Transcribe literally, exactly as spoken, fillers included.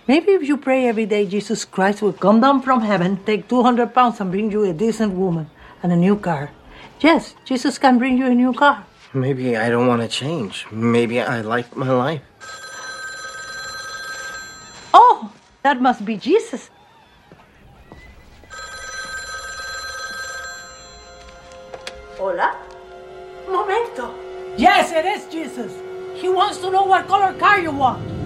Maybe if you pray every day, Jesus Christ will come down from heaven, take two hundred pounds and bring you a decent woman and a new car. Yes, Jesus can bring you a new car. Maybe I don't want to change. Maybe I like my life. Oh, that must be Jesus. Hola? Momento. Yes, it is Jesus. He wants to know what color car you want.